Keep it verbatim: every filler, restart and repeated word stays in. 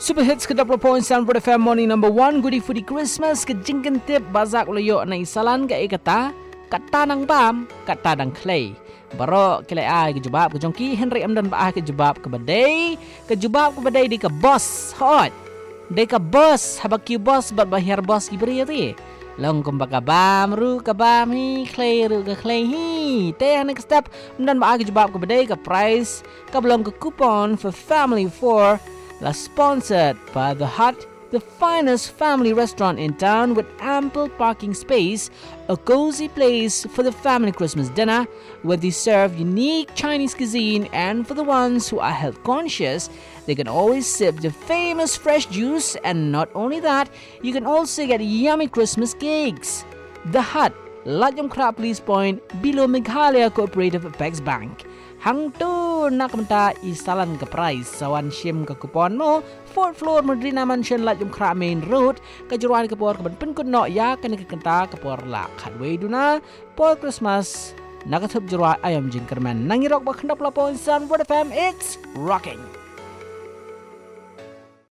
Super hits ke double point Sanford F M morning number one. Goodie foodie Christmas ke jingkan tip bazak loyo na isalan ke ikata kata nang bam kata nang clay. Baro kile ai ke jubab ke jongki Henry Amdan ba ai ke jubab ke badai ke jubab ke badai di ke boss hot. Di ke boss habaki boss bat bahir boss ibri ti. Long kum baka bam ru ke bam hi clay ru ke clay hi. Te next step Amdan ba ai ke jubab ke badai ke price ke belum ke coupon for family for are sponsored by The Hut, the finest family restaurant in town with ample parking space, a cozy place for the family Christmas dinner where they serve unique Chinese cuisine, and for the ones who are health conscious, they can always sip the famous fresh juice, and not only that, you can also get yummy Christmas cakes. The Hut, Lat Yong Kra Police Point, below Meghalaya Cooperative Apex Bank. Hang tu nak minta isalan ke price sawan sim ke kupon mo fourth floor Madrina Mansion Lat Yong Kra Main Road ke jeruan ke por ke ben pen kun no ya kena ke kenta ke por la khatway duna por Christmas nak thup jeruan ayam jingkerman nangirok ba khendap lapon Sanford F M. It's rocking.